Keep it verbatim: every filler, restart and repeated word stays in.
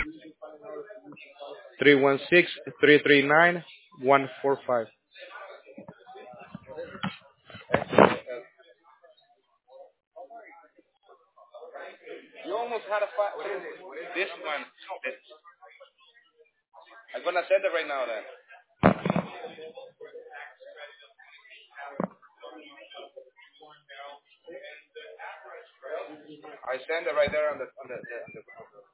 three one six, three three nine, one four five. You almost had a fight. What is it? This one. I'm gonna send it right now then. I send it right there on the on the, the, on the